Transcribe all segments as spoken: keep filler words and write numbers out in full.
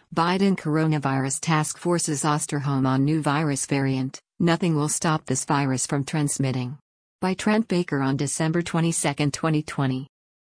Biden Coronavirus Task Force's Osterholm on new virus variant, nothing will stop this virus from transmitting. By Trent Baker on December twenty-second, twenty twenty.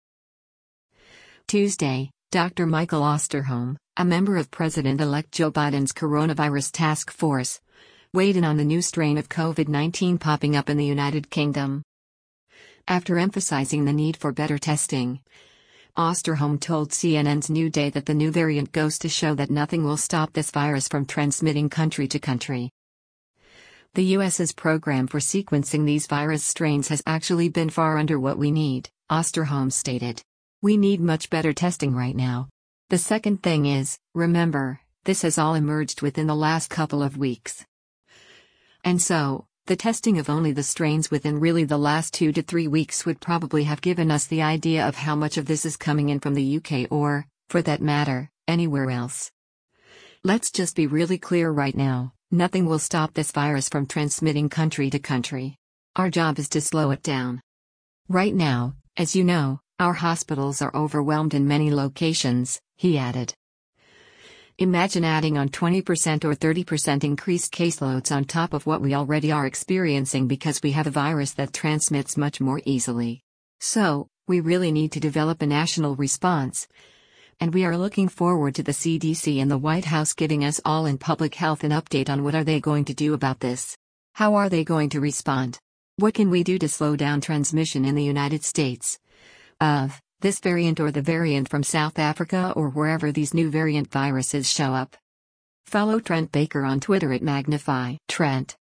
Tuesday, Doctor Michael Osterholm, a member of President-elect Joe Biden's Coronavirus Task Force, weighed in on the new strain of COVID nineteen popping up in the United Kingdom. After emphasizing the need for better testing, Osterholm told C N N's New Day that the new variant goes to show that nothing will stop this virus from transmitting country to country. The U S's program for sequencing these virus strains has actually been far under what we need, Osterholm stated. We need much better testing right now. The second thing is, remember, this has all emerged within the last couple of weeks. And so, the testing of only the strains within really the last two to three weeks would probably have given us the idea of how much of this is coming in from the U K or, for that matter, anywhere else. Let's just be really clear right now, nothing will stop this virus from transmitting country to country. Our job is to slow it down. Right now, as you know, our hospitals are overwhelmed in many locations, he added. Imagine adding on twenty percent or thirty percent increased caseloads on top of what we already are experiencing because we have a virus that transmits much more easily. So, we really need to develop a national response. And we are looking forward to the C D C and the White House giving us all in public health an update on what are they going to do about this. How are they going to respond? What can we do to slow down transmission in the United States of this variant or the variant from South Africa or wherever these new variant viruses show up? Follow Trent Baker on Twitter at Magnify Trent.